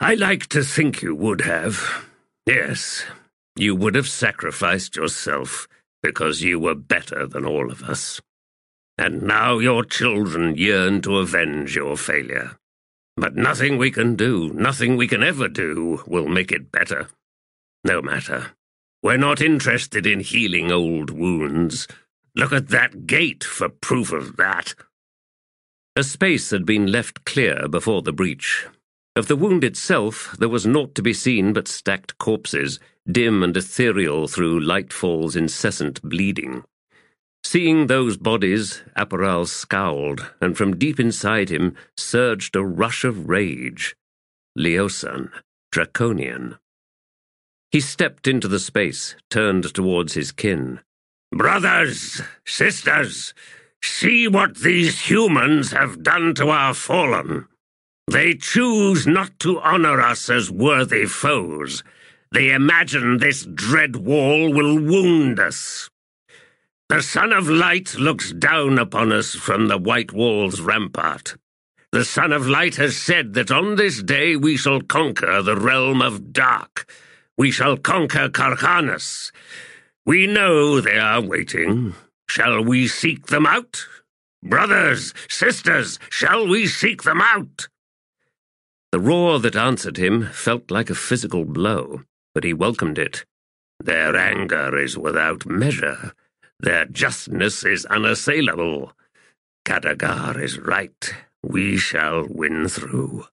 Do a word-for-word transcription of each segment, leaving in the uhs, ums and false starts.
I like to think you would have. Yes, you would have sacrificed yourself because you were better than all of us. And now your children yearn to avenge your failure. But nothing we can do, nothing we can ever do, will make it better. No matter. We're not interested in healing old wounds. Look at that gate for proof of that. A space had been left clear before the breach. Of the wound itself, there was naught to be seen but stacked corpses, dim and ethereal through Lightfall's incessant bleeding. Seeing those bodies, Aparal scowled, and from deep inside him surged a rush of rage. Leosan, Draconian. He stepped into the space, turned towards his kin. Brothers, sisters, see what these humans have done to our fallen. They choose not to honor us as worthy foes. They imagine this dread wall will wound us. The Son of Light looks down upon us from the White Wall's rampart. The Son of Light has said that on this day we shall conquer the realm of dark. We shall conquer Kar'kanas. We know they are waiting. Shall we seek them out? Brothers, sisters, shall we seek them out? The roar that answered him felt like a physical blow, but he welcomed it. Their anger is without measure. Their justness is unassailable. Khadgar is right. We shall win through.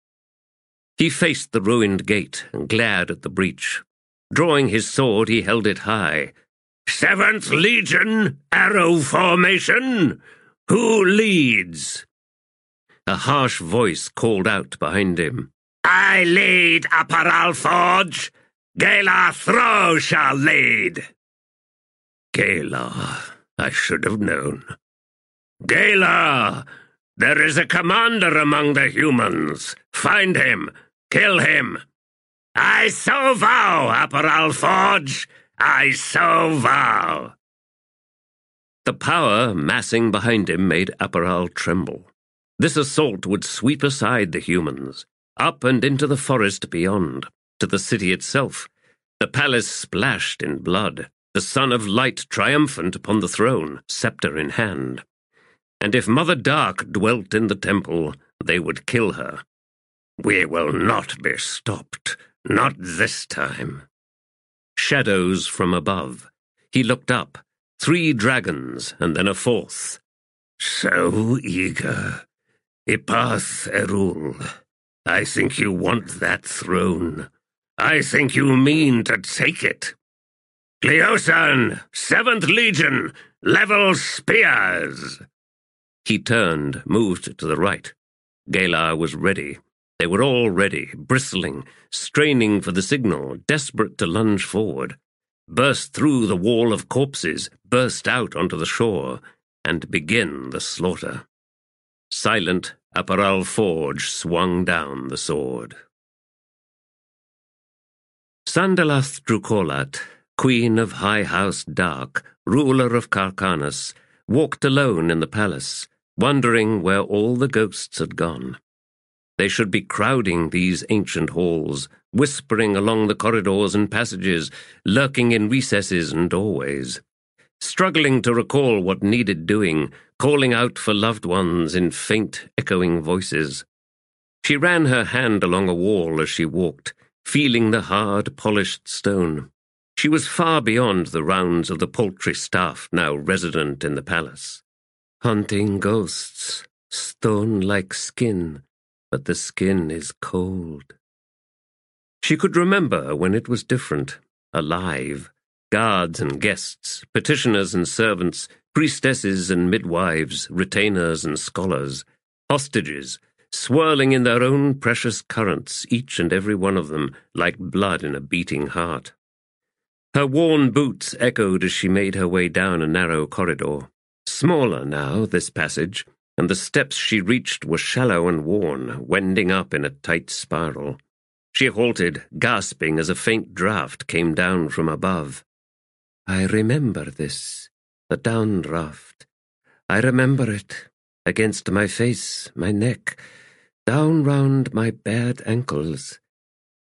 He faced the ruined gate and glared at the breach. Drawing his sword, he held it high. Seventh Legion, arrow formation! Who leads? A harsh voice called out behind him. I lead, Aparal Forge. Galar Thro shall lead. Galar, I should have known. Galar, there is a commander among the humans. Find him. Kill him. I so vow, Aparal Forge. I so vow. The power massing behind him made Aparal tremble. This assault would sweep aside the humans, up and into the forest beyond, to the city itself. The palace splashed in blood, the Son of Light triumphant upon the throne, scepter in hand. And if Mother Dark dwelt in the temple, they would kill her. We will not be stopped, not this time. Shadows from above. He looked up. Three dragons, and then a fourth. So eager. Ipath Erul, I think you want that throne. I think you mean to take it. Leosan, Seventh Legion, level spears! He turned, moved to the right. Galar was ready. They were all ready, bristling, straining for the signal, desperate to lunge forward, burst through the wall of corpses, burst out onto the shore, and begin the slaughter. Silent, Aparal Forge swung down the sword. Sandalath Drukolat, Queen of High House Dark, ruler of Kar'kanas, walked alone in the palace, wondering where all the ghosts had gone. They should be crowding these ancient halls, whispering along the corridors and passages, lurking in recesses and doorways. Struggling to recall what needed doing, calling out for loved ones in faint, echoing voices. She ran her hand along a wall as she walked, feeling the hard, polished stone. She was far beyond the rounds of the paltry staff now resident in the palace. Hunting ghosts, stone like skin, but the skin is cold. She could remember when it was different, alive. Guards and guests, petitioners and servants, priestesses and midwives, retainers and scholars, hostages, swirling in their own precious currents, each and every one of them, like blood in a beating heart. Her worn boots echoed as she made her way down a narrow corridor. Smaller now, this passage, and the steps she reached were shallow and worn, wending up in a tight spiral. She halted, gasping as a faint draught came down from above. I remember this, the downdraft. I remember it, against my face, my neck, down round my bared ankles,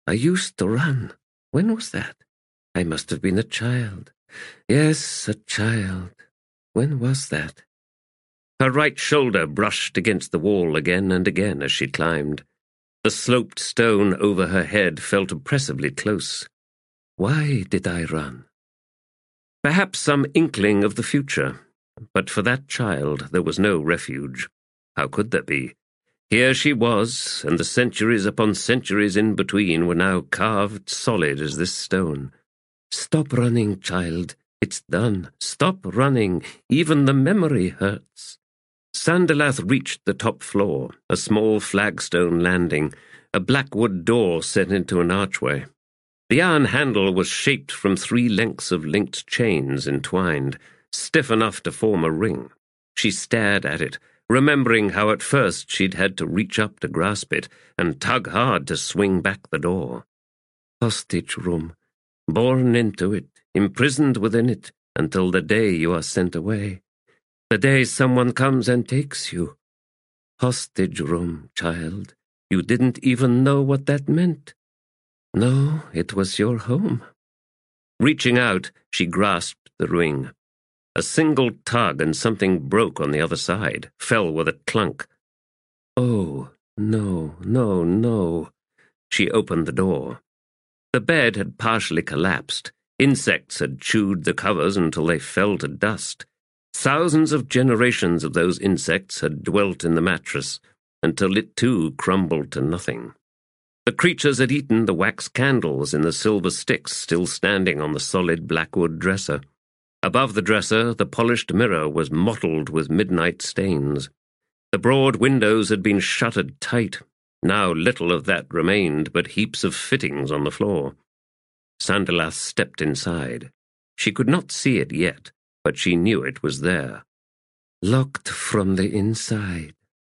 I used to run. When was that? I must have been a child. Yes, a child. When was that? Her right shoulder brushed against the wall again and again as she climbed. The sloped stone over her head felt oppressively close. Why did I run? Perhaps some inkling of the future, but for that child there was no refuge. How could there be? Here she was, and the centuries upon centuries in between were now carved solid as this stone. Stop running, child. It's done. Stop running. Even the memory hurts. Sandalath reached the top floor, a small flagstone landing, a blackwood door set into an archway. The iron handle was shaped from three lengths of linked chains entwined, stiff enough to form a ring. She stared at it, remembering how at first she'd had to reach up to grasp it and tug hard to swing back the door. Hostage room, born into it, imprisoned within it, until the day you are sent away. The day someone comes and takes you. Hostage room, child. You didn't even know what that meant. No, it was your home. Reaching out, she grasped the ring. A single tug and something broke on the other side, fell with a clunk. Oh, no, no, no. She opened the door. The bed had partially collapsed. Insects had chewed the covers until they fell to dust. Thousands of generations of those insects had dwelt in the mattress, until it too crumbled to nothing. The creatures had eaten the wax candles in the silver sticks still standing on the solid blackwood dresser. Above the dresser, the polished mirror was mottled with midnight stains. The broad windows had been shuttered tight. Now little of that remained, but heaps of fittings on the floor. Sandalath stepped inside. She could not see it yet, but she knew it was there. Locked from the inside.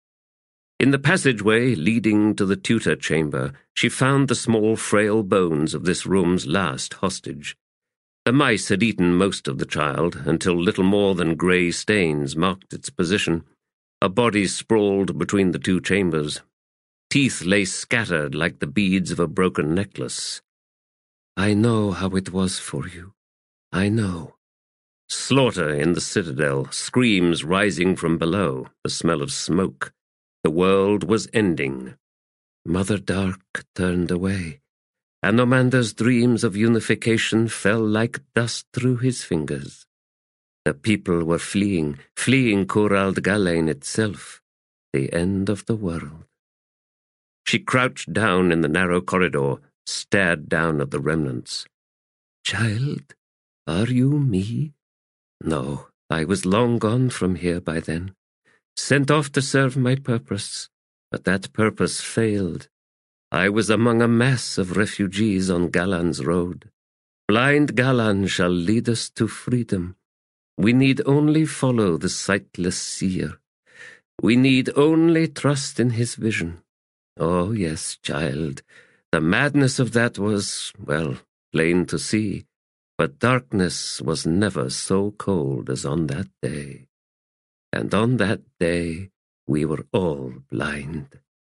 In the passageway leading to the tutor chamber, she found the small frail bones of this room's last hostage. The mice had eaten most of the child, until little more than grey stains marked its position. A body sprawled between the two chambers. Teeth lay scattered like the beads of a broken necklace. I know how it was for you. I know. Slaughter in the citadel, screams rising from below, the smell of smoke. The world was ending. Mother Dark turned away. Anomander's dreams of unification fell like dust through his fingers. The people were fleeing, fleeing Corald Galain itself, the end of the world. She crouched down in the narrow corridor, stared down at the remnants. Child, are you me? No, I was long gone from here by then, sent off to serve my purpose, but that purpose failed. I was among a mass of refugees on Galan's road. Blind Galan shall lead us to freedom. We need only follow the sightless seer. We need only trust in his vision. Oh, yes, child, the madness of that was, well, plain to see, but darkness was never so cold as on that day. And on that day we were all blind.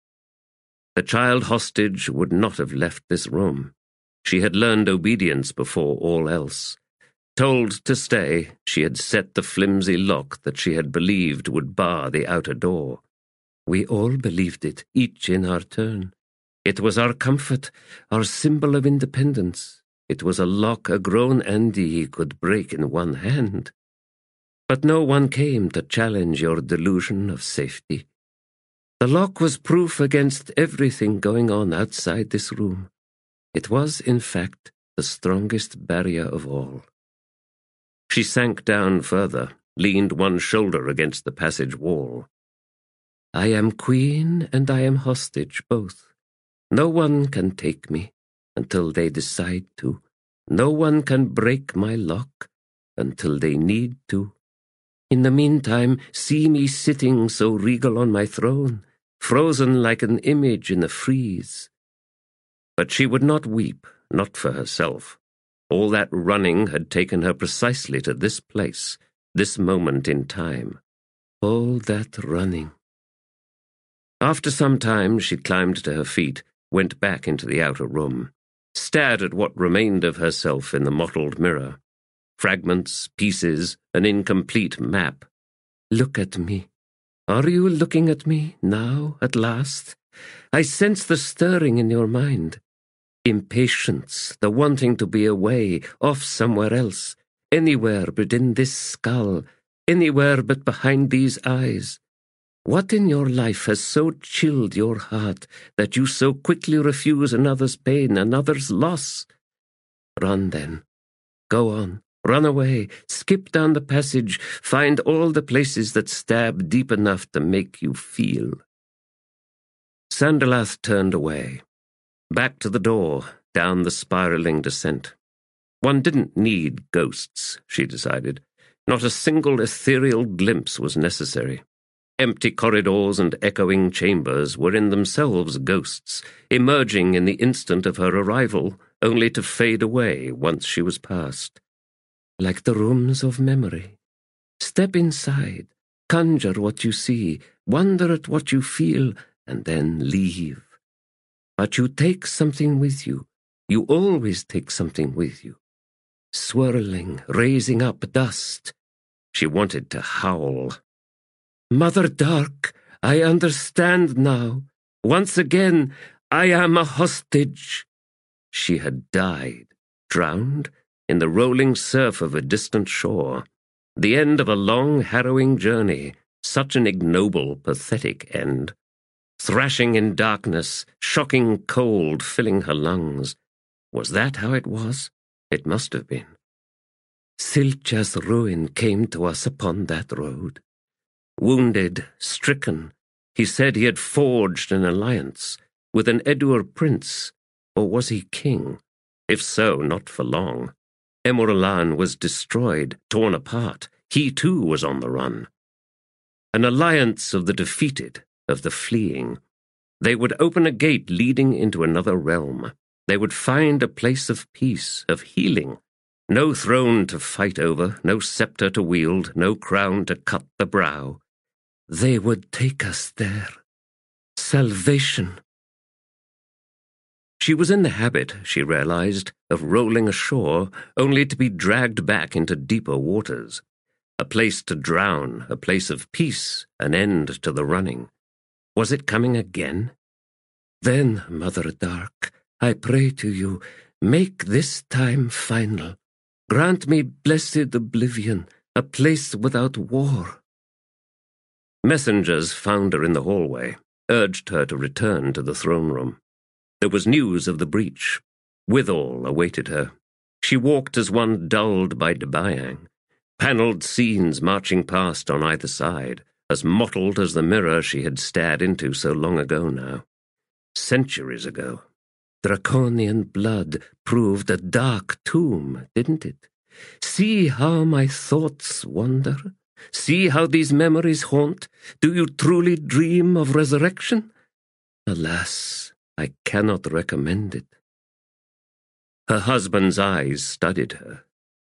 The child hostage would not have left this room. She had learned obedience before all else. Told to stay, she had set the flimsy lock that she had believed would bar the outer door. We all believed it, each in our turn. It was our comfort, our symbol of independence. It was a lock a grown Andi could break in one hand. But no one came to challenge your delusion of safety. The lock was proof against everything going on outside this room. It was, in fact, the strongest barrier of all. She sank down further, leaned one shoulder against the passage wall. I am queen and I am hostage both. No one can take me until they decide to. No one can break my lock until they need to. In the meantime, see me sitting so regal on my throne, frozen like an image in a frieze. But she would not weep, not for herself. All that running had taken her precisely to this place, this moment in time. All that running. After some time, she climbed to her feet, went back into the outer room, stared at what remained of herself in the mottled mirror. Fragments, pieces, an incomplete map. Look at me. Are you looking at me now, at last? I sense the stirring in your mind. Impatience, the wanting to be away, off somewhere else, anywhere but in this skull, anywhere but behind these eyes. What in your life has so chilled your heart that you so quickly refuse another's pain, another's loss? Run then. Go on. Run away. Skip down the passage. Find all the places that stab deep enough to make you feel. Sandalath turned away. Back to the door, down the spiraling descent. One didn't need ghosts, she decided. Not a single ethereal glimpse was necessary. Empty corridors and echoing chambers were in themselves ghosts, emerging in the instant of her arrival, only to fade away once she was past. Like the rooms of memory. Step inside, conjure what you see, wonder at what you feel, and then leave. But you take something with you. You always take something with you. Swirling, raising up dust. She wanted to howl. Mother Dark, I understand now. Once again, I am a hostage. She had died, drowned, in the rolling surf of a distant shore. The end of a long, harrowing journey, such an ignoble, pathetic end. Thrashing in darkness, shocking cold filling her lungs. Was that how it was? It must have been. Silcha's ruin came to us upon that road. Wounded, stricken, he said he had forged an alliance with an Edur prince, or was he king? If so, not for long. Emuralan was destroyed, torn apart. He too was on the run. An alliance of the defeated, of the fleeing. They would open a gate leading into another realm. They would find a place of peace, of healing. No throne to fight over, no scepter to wield, no crown to cut the brow. They would take us there. Salvation. She was in the habit, she realized, of rolling ashore only to be dragged back into deeper waters. A place to drown, a place of peace, an end to the running. Was it coming again? Then, Mother Dark, I pray to you, make this time final. Grant me blessed oblivion, a place without war. Messengers found her in the hallway, urged her to return to the throne room. There was news of the breach. Withal awaited her. She walked as one dulled by Debayang, panelled scenes marching past on either side, as mottled as the mirror she had stared into so long ago now. Centuries ago. Draconian blood proved a dark tomb, didn't it? See how my thoughts wander? See how these memories haunt? Do you truly dream of resurrection? Alas, I cannot recommend it. Her husband's eyes studied her.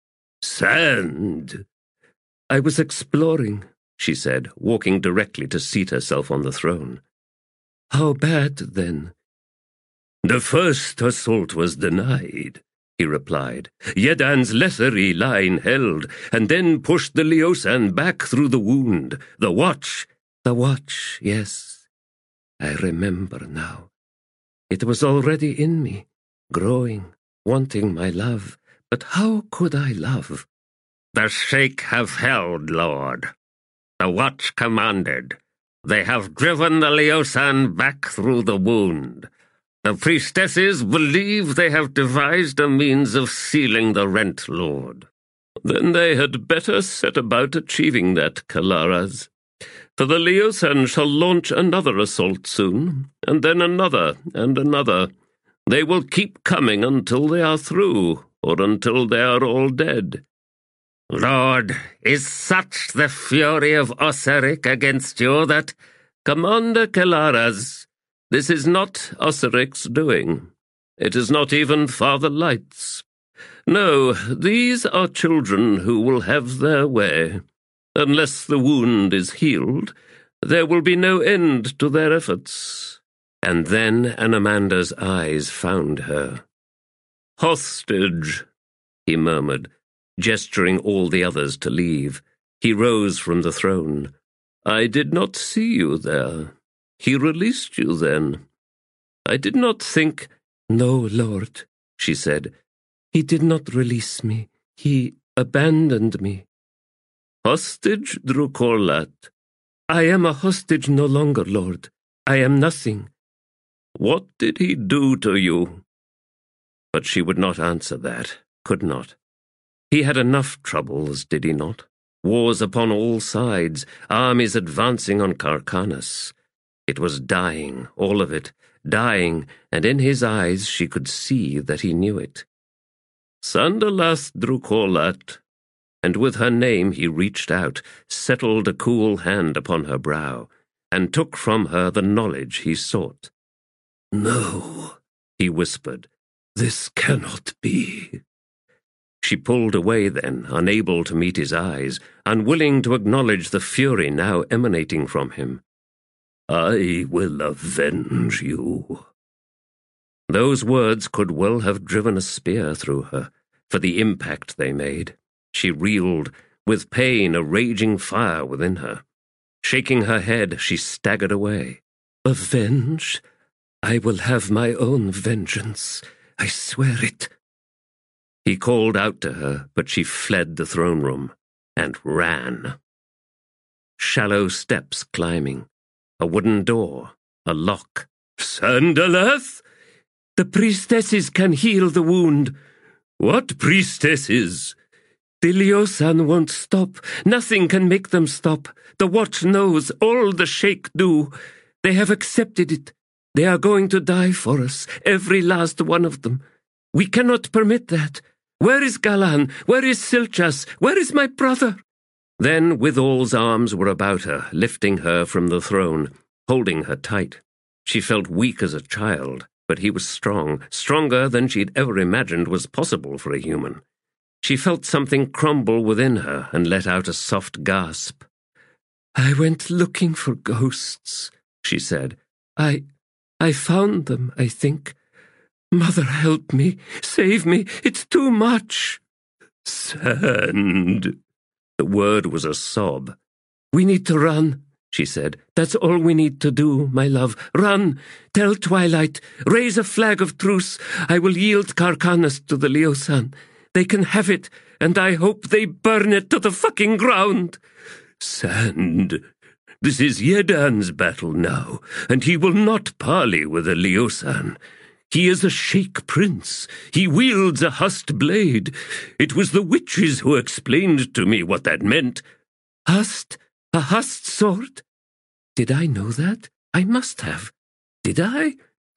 Sand! I was exploring, she said, walking directly to seat herself on the throne. How bad, then? The first assault was denied, he replied. Yedan's lethargy line held, and then pushed the Leosan back through the wound. The watch. The watch, yes. I remember now. It was already in me, growing, wanting my love. But how could I love? The Sheikh have held, Lord. The watch commanded. They have driven the Leosan back through the wound. The priestesses believe they have devised a means of sealing the rent, Lord. Then they had better set about achieving that, Kalaraz. For the Leosan shall launch another assault soon, and then another and another. They will keep coming until they are through, or until they are all dead. Lord, is such the fury of Osiric against you that... Commander Kalaraz, this is not Osiric's doing. It is not even Father Light's. No, these are children who will have their way. Unless the wound is healed, there will be no end to their efforts. And then Anamanda's eyes found her. "Hostage," he murmured, gesturing all the others to leave. He rose from the throne. "I did not see you there. He released you then. I did not think—" "No, Lord," she said. "He did not release me. He abandoned me." "Hostage, Drukorlat?" "I am a hostage no longer, Lord. I am nothing." "What did he do to you?" But she would not answer that, could not. He had enough troubles, did he not? Wars upon all sides, armies advancing on Karkanos. It was dying, all of it, dying, and in his eyes she could see that he knew it. "Sandalath Drukorlat," and with her name he reached out, settled a cool hand upon her brow, and took from her the knowledge he sought. "No," he whispered. "This cannot be." She pulled away then, unable to meet his eyes, unwilling to acknowledge the fury now emanating from him. "I will avenge you." Those words could well have driven a spear through her, for the impact they made. She reeled, with pain a raging fire within her. Shaking her head, she staggered away. "Avenge? I will have my own vengeance. I swear it." He called out to her, but she fled the throne room, and ran. Shallow steps climbing, a wooden door, a lock. "Sandalath? The priestesses can heal the wound." "What priestesses?" "The Liosan won't stop. Nothing can make them stop. The watch knows, all the Sheikh do. They have accepted it. They are going to die for us, every last one of them. We cannot permit that. Where is Galan? Where is Silchas? Where is my brother?" Then Withal's arms were about her, lifting her from the throne, holding her tight. She felt weak as a child, but he was strong, stronger than she'd ever imagined was possible for a human. She felt something crumble within her and let out a soft gasp. "I went looking for ghosts," she said. I... I found them, I think. Mother, help me, save me, it's too much." "Sand." The word was a sob. "We need to run," she said. "That's all we need to do, my love. Run. Tell Twilight. Raise a flag of truce. I will yield Karkanos to the Liosan. They can have it, and I hope they burn it to the fucking ground." "Sand. This is Yedan's battle now, and he will not parley with the Liosan. He is a Sheikh prince. He wields a Hust blade. It was the witches who explained to me what that meant." "Hust? A Hust sword? Did I know that? I must have. Did I?"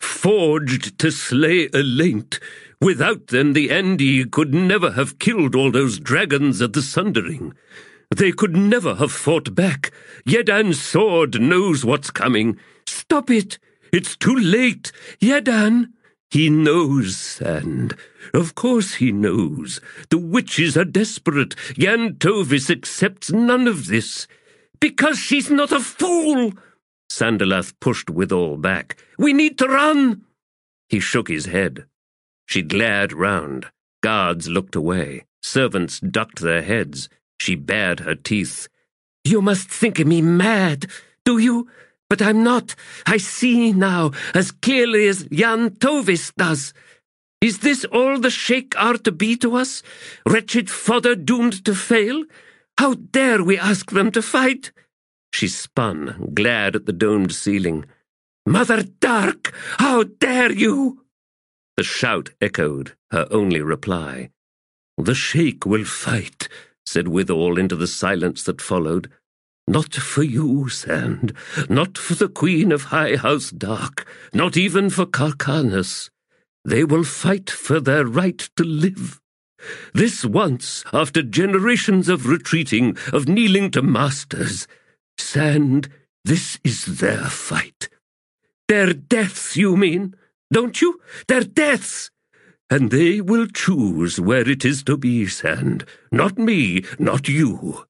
"Forged to slay Elaint. Without them the Andi could never have killed all those dragons at the Sundering. They could never have fought back. Yedan's sword knows what's coming." "Stop it! "It's too late. Yedan!" "He knows, Sand. Of course he knows. The witches are desperate. Yan Tovis accepts none of this." "Because she's not a fool!" Sandalath pushed Withal back. "We need to run!" He shook his head. She glared round. Guards looked away. Servants ducked their heads. She bared her teeth. "You must think me mad, do you? But I'm not. I see now, as clearly as Yan Tovis does. Is this all the Sheikh are to be to us? Wretched fodder doomed to fail? How dare we ask them to fight?" She spun, glared at the domed ceiling. "Mother Dark, how dare you!" The shout echoed, her only reply. "The Sheikh will fight," said Withal into the silence that followed. "Not for you, Sand, not for the Queen of High House Dark, not even for Karkanos. They will fight for their right to live. This once, after generations of retreating, of kneeling to masters. Sand, this is their fight." "Their deaths, you mean? Don't you? Their deaths!" "And they will choose where it is to be, Sand. Not me, not you."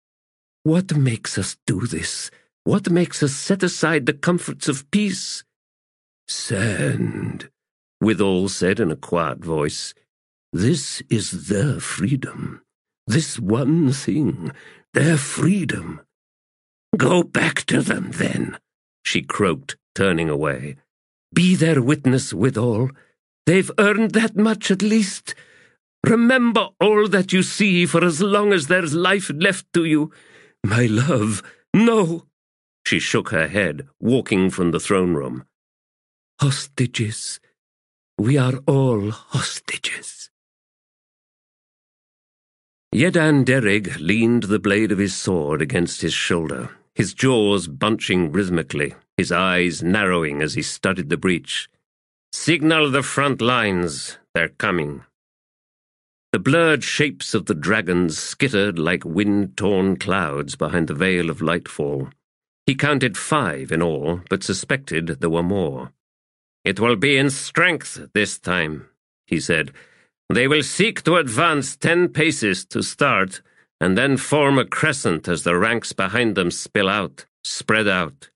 "What makes us do this? What makes us set aside the comforts of peace?" Sand, Withal said in a quiet voice. This is their freedom. This one thing, their freedom. Go back to them, then, she croaked, turning away. Be their witness, Withal. They've earned that much at least. Remember all that you see for as long as there's life left to you. My love, no. She shook her head, walking from the throne room. Hostages. We are all hostages. Yedan Derrig leaned the blade of his sword against his shoulder, his jaws bunching rhythmically, his eyes narrowing as he studied the breach. Signal the front lines. They're coming. The blurred shapes of the dragons skittered like wind-torn clouds behind the veil of lightfall. He counted five in all, but suspected there were more. It will be in strength this time, he said. They will seek to advance ten paces to start, and then form a crescent as the ranks behind them spill out, spread out.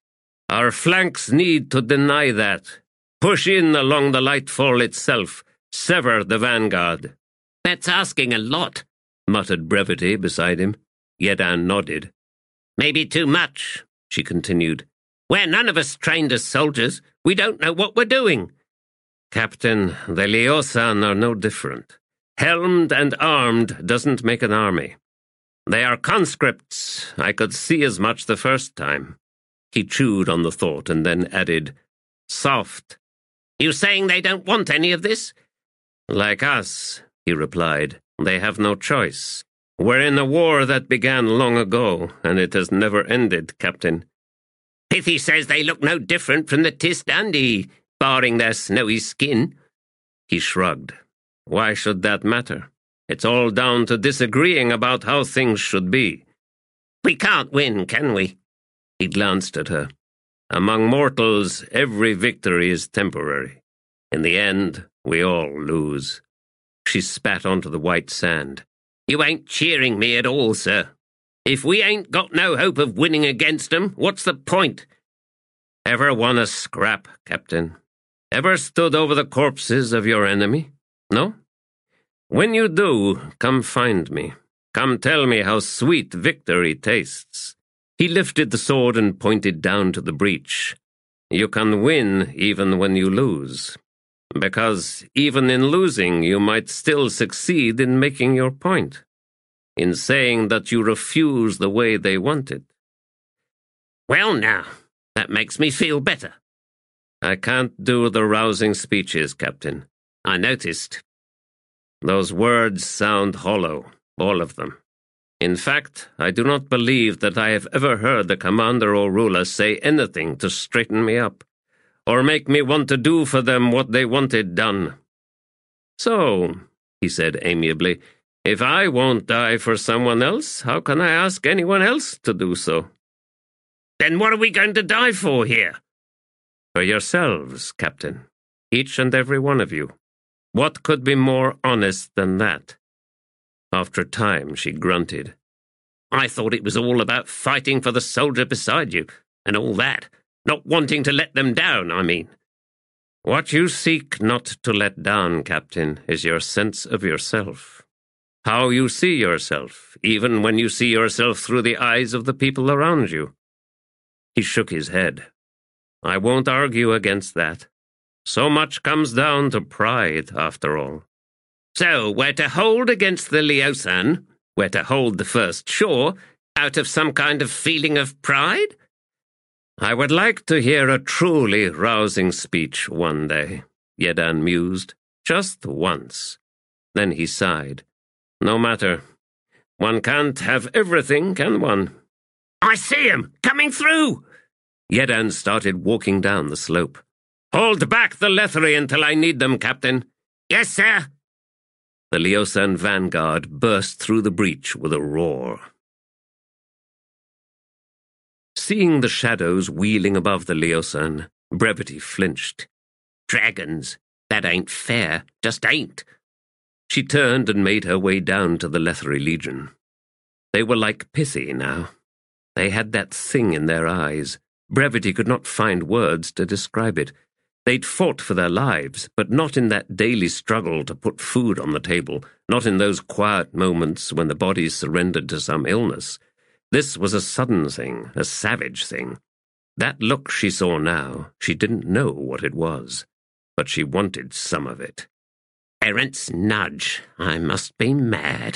Our flanks need to deny that. Push in along the lightfall itself. Sever the vanguard. That's asking a lot, muttered Brevity beside him. Yedan nodded. Maybe too much, she continued. We're none of us trained as soldiers. We don't know what we're doing. Captain, the Leosan are no different. Helmed and armed doesn't make an army. They are conscripts. I could see as much the first time. He chewed on the thought and then added, soft. You saying they don't want any of this? Like us, he replied. They have no choice. We're in a war that began long ago, and it has never ended, Captain. Pithy says they look no different from the Tistandi, barring their snowy skin. He shrugged. Why should that matter? It's all down to disagreeing about how things should be. We can't win, can we? He glanced at her. Among mortals, every victory is temporary. In the end, we all lose. She spat onto the white sand. You ain't cheering me at all, sir. If we ain't got no hope of winning against 'em, what's the point? Ever won a scrap, Captain? Ever stood over the corpses of your enemy? No? When you do, come find me. Come tell me how sweet victory tastes. He lifted the sword and pointed down to the breach. You can win even when you lose. Because even in losing, you might still succeed in making your point. In saying that you refuse the way they want it. Well now, that makes me feel better. I can't do the rousing speeches, Captain. I noticed. Those words sound hollow, all of them. In fact, I do not believe that I have ever heard the commander or ruler say anything to straighten me up, or make me want to do for them what they wanted done. So, he said amiably, if I won't die for someone else, how can I ask anyone else to do so? Then what are we going to die for here? For yourselves, Captain, each and every one of you. What could be more honest than that? After a time, she grunted. I thought it was all about fighting for the soldier beside you, and all that. Not wanting to let them down, I mean. What you seek not to let down, Captain, is your sense of yourself. How you see yourself, even when you see yourself through the eyes of the people around you. He shook his head. I won't argue against that. So much comes down to pride, after all. So we're to hold against the Leosan, we're to hold the first shore, out of some kind of feeling of pride? I would like to hear a truly rousing speech one day, Yedan mused. Just once. Then he sighed. No matter. One can't have everything, can one? I see him! Coming through! Yedan started walking down the slope. Hold back the Lethri until I need them, Captain. Yes, sir. The Leosan vanguard burst through the breach with a roar. Seeing the shadows wheeling above the Leosan, Brevity flinched. Dragons, that ain't fair, just ain't. She turned and made her way down to the Lethri Legion. They were like Pithy now. They had that thing in their eyes. Brevity could not find words to describe it. They'd fought for their lives, but not in that daily struggle to put food on the table, not in those quiet moments when the bodies surrendered to some illness. This was a sudden thing, a savage thing. That look she saw now, she didn't know what it was, but she wanted some of it. Parents nudge. I must be mad.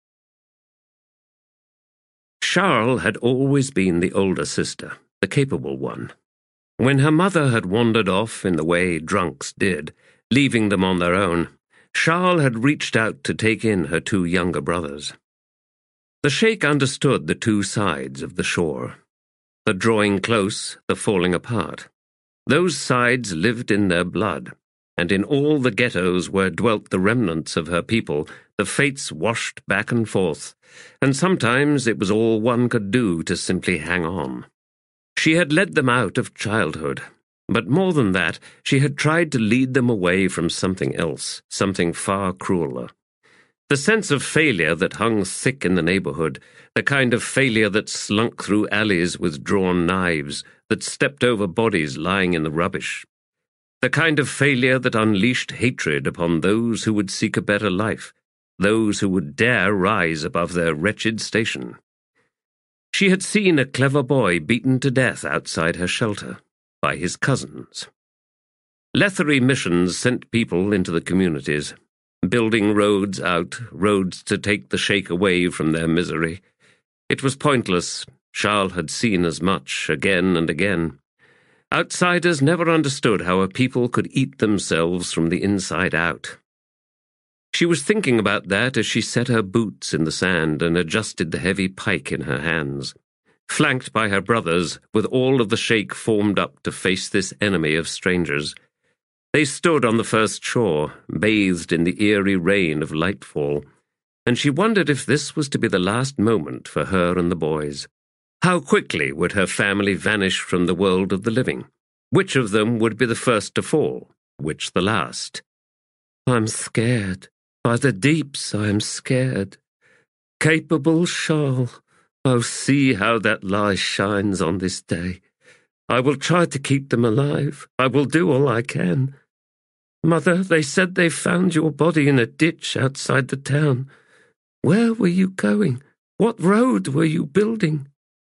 Charles had always been the older sister, the capable one. When her mother had wandered off in the way drunks did, leaving them on their own, Charles had reached out to take in her two younger brothers. The sheikh understood the two sides of the shore. The drawing close, the falling apart. Those sides lived in their blood, and in all the ghettos where dwelt the remnants of her people, the fates washed back and forth, and sometimes it was all one could do to simply hang on. She had led them out of childhood, but more than that, she had tried to lead them away from something else, something far crueler. The sense of failure that hung thick in the neighborhood, the kind of failure that slunk through alleys with drawn knives, that stepped over bodies lying in the rubbish. The kind of failure that unleashed hatred upon those who would seek a better life, those who would dare rise above their wretched station. She had seen a clever boy beaten to death outside her shelter, by his cousins. Lethery missions sent people into the communities, building roads out, roads to take the sheikh away from their misery. It was pointless. Charles had seen as much, again and again. Outsiders never understood how a people could eat themselves from the inside out. She was thinking about that as she set her boots in the sand and adjusted the heavy pike in her hands. Flanked by her brothers, with all of the sheikh formed up to face this enemy of strangers, they stood on the first shore, bathed in the eerie rain of lightfall, and she wondered if this was to be the last moment for her and the boys. How quickly would her family vanish from the world of the living? Which of them would be the first to fall? Which the last? I'm scared. By the deeps I am scared. Capable Charles, oh, see how that lie shines on this day. I will try to keep them alive. I will do all I can. Mother, they said they found your body in a ditch outside the town. Where were you going? What road were you building?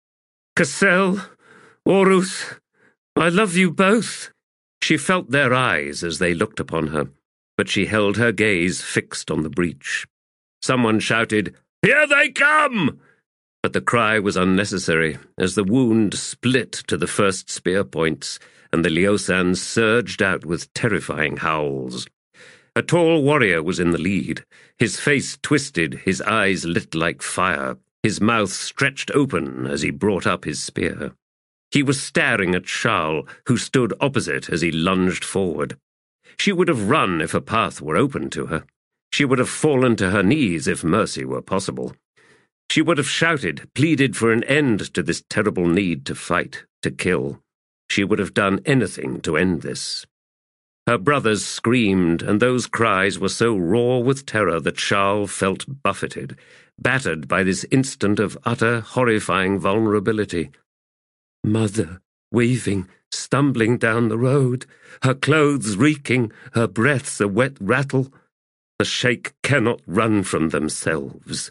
Cassel, Horus, I love you both. She felt their eyes as they looked upon her, but she held her gaze fixed on the breach. Someone shouted, "Here they come!" But the cry was unnecessary, as the wound split to the first spear points, and the Liosans surged out with terrifying howls. A tall warrior was in the lead, his face twisted, his eyes lit like fire, his mouth stretched open as he brought up his spear. He was staring at Charles, who stood opposite as he lunged forward. She would have run if a path were open to her. She would have fallen to her knees if mercy were possible. She would have shouted, pleaded for an end to this terrible need to fight, to kill. She would have done anything to end this. Her brothers screamed, and those cries were so raw with terror that Charles felt buffeted, battered by this instant of utter, horrifying vulnerability. Mother, weaving, stumbling down the road, her clothes reeking, her breaths a wet rattle. The sheikh cannot run from themselves.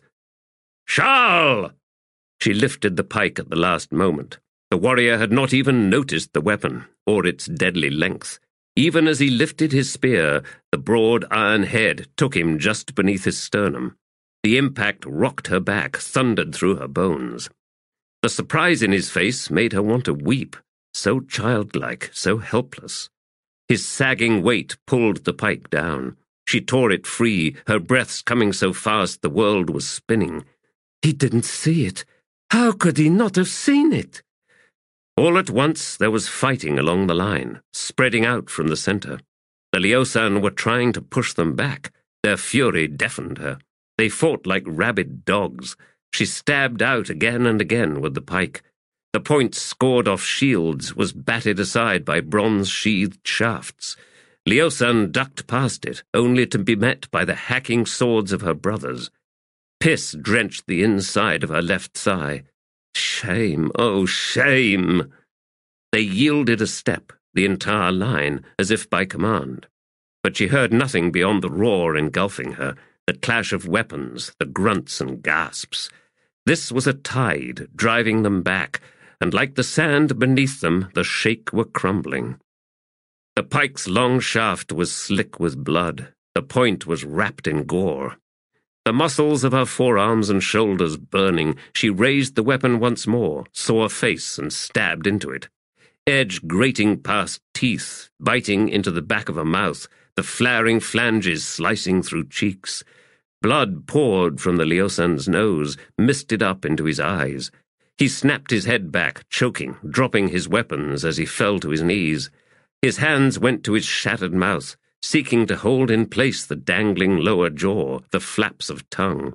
Charles! She lifted the pike at the last moment. The warrior had not even noticed the weapon, or its deadly length. Even as he lifted his spear, the broad iron head took him just beneath his sternum. The impact rocked her back, thundered through her bones. The surprise in his face made her want to weep, so childlike, so helpless. His sagging weight pulled the pike down. She tore it free, her breaths coming so fast the world was spinning. He didn't see it. How could he not have seen it? All at once there was fighting along the line, spreading out from the center. The Liosan were trying to push them back. Their fury deafened her. They fought like rabid dogs. She stabbed out again and again with the pike. The point scored off shields was batted aside by bronze-sheathed shafts. Liosan ducked past it, only to be met by the hacking swords of her brothers. Piss drenched the inside of her left thigh. Shame, oh shame! They yielded a step, the entire line, as if by command. But she heard nothing beyond the roar engulfing her, the clash of weapons, the grunts and gasps. This was a tide driving them back, and like the sand beneath them, the shake were crumbling. The pike's long shaft was slick with blood. The point was wrapped in gore. The muscles of her forearms and shoulders burning, she raised the weapon once more, saw a face, and stabbed into it. Edge grating past teeth, biting into the back of a mouth, the flaring flanges slicing through cheeks. Blood poured from the Leosan's nose, misted up into his eyes. He snapped his head back, choking, dropping his weapons as he fell to his knees. His hands went to his shattered mouth, seeking to hold in place the dangling lower jaw, the flaps of tongue.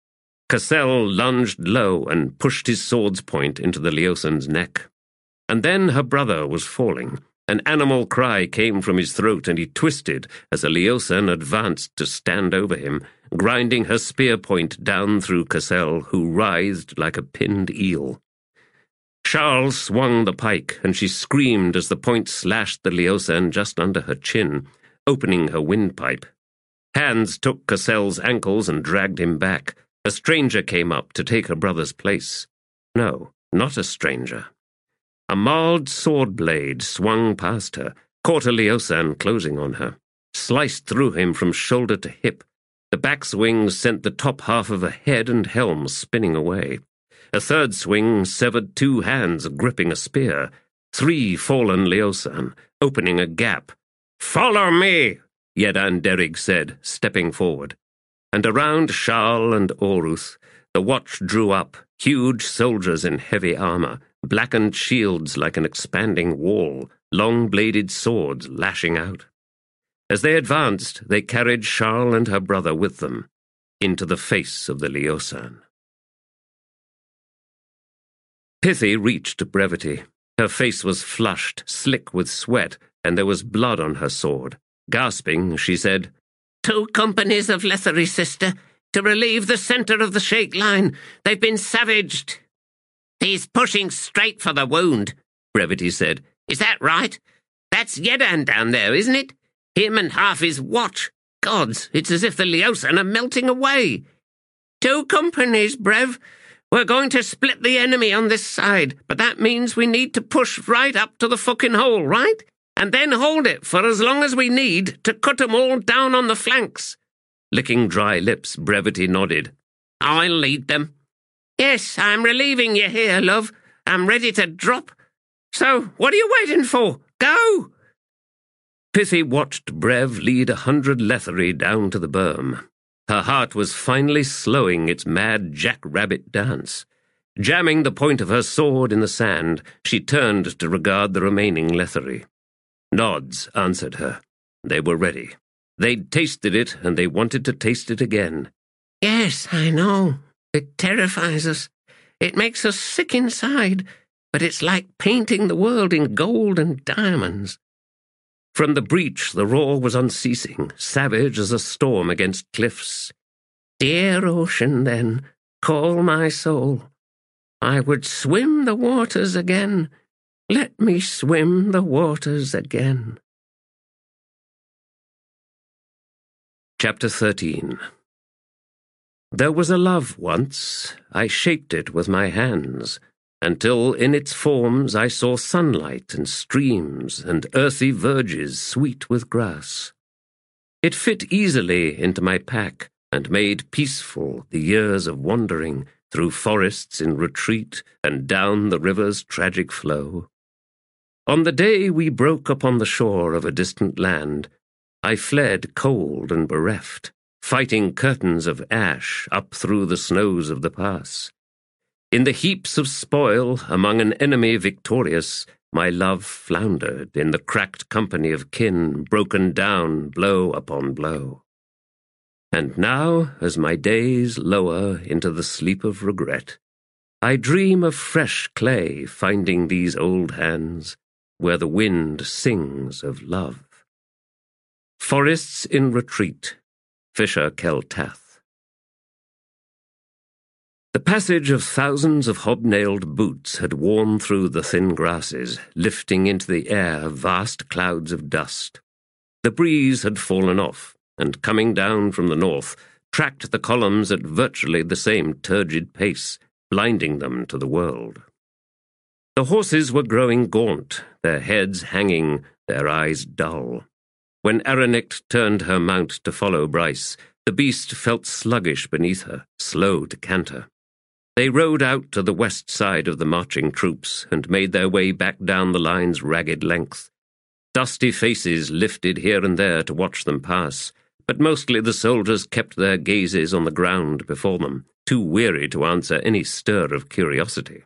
Cassel lunged low and pushed his sword's point into the Leosan's neck. And then her brother was falling. An animal cry came from his throat, and he twisted as the Leosan advanced to stand over him, grinding her spear point down through Cassel, who writhed like a pinned eel. Charles swung the pike, and she screamed as the point slashed the Leosan just under her chin, opening her windpipe. Hands took Cassel's ankles and dragged him back. A stranger came up to take her brother's place. No, not a stranger. A mauled sword blade swung past her, caught a Leosan closing on her, sliced through him from shoulder to hip. The back swing sent the top half of her head and helm spinning away. A third swing severed two hands gripping a spear. Three fallen Leosan, opening a gap. "Follow me," Yedan Derig said, stepping forward. And around Charles and Oruth, the watch drew up, huge soldiers in heavy armor, blackened shields like an expanding wall, long-bladed swords lashing out. As they advanced, they carried Charles and her brother with them, into the face of the Leosan. Pithy reached Brevity. Her face was flushed, slick with sweat, and there was blood on her sword. Gasping, she said, "Two companies of Lethery, sister, to relieve the centre of the Shake line. They've been savaged." "He's pushing straight for the wound," Brevity said. "Is that right? That's Yedan down there, isn't it? Him and half his watch. Gods, it's as if the Leosan are melting away." "Two companies, Brev. We're going to split the enemy on this side, but that means we need to push right up to the fucking hole, right? And then hold it for as long as we need to cut 'em all down on the flanks." Licking dry lips, Brevity nodded. "I'll lead them." "Yes, I'm relieving you here, love. I'm ready to drop. So, what are you waiting for? Go!" Pithy watched Brev lead a hundred Lethery down to the berm. Her heart was finally slowing its mad jackrabbit dance. Jamming the point of her sword in the sand, she turned to regard the remaining Lethery. Nods answered her. They were ready. They'd tasted it, and they wanted to taste it again. "Yes, I know. It terrifies us. It makes us sick inside, but it's like painting the world in gold and diamonds." From the breach the roar was unceasing, savage as a storm against cliffs. "Dear ocean, then, call my soul. I would swim the waters again. Let me swim the waters again." Chapter thirteen. There was a love once. I shaped it with my hands, until in its forms I saw sunlight and streams and earthy verges sweet with grass. It fit easily into my pack and made peaceful the years of wandering through forests in retreat and down the river's tragic flow. On the day we broke upon the shore of a distant land, I fled cold and bereft, fighting curtains of ash up through the snows of the pass. In the heaps of spoil, among an enemy victorious, my love floundered in the cracked company of kin, broken down blow upon blow. And now, as my days lower into the sleep of regret, I dream of fresh clay finding these old hands, where the wind sings of love. Forests in Retreat, Fisher Keltath. The passage of thousands of hobnailed boots had worn through the thin grasses, lifting into the air vast clouds of dust. The breeze had fallen off, and coming down from the north, tracked the columns at virtually the same turgid pace, blinding them to the world. The horses were growing gaunt, their heads hanging, their eyes dull. When Aranicht turned her mount to follow Bryce, the beast felt sluggish beneath her, slow to canter. They rode out to the west side of the marching troops and made their way back down the line's ragged length. Dusty faces lifted here and there to watch them pass, but mostly the soldiers kept their gazes on the ground before them, too weary to answer any stir of curiosity.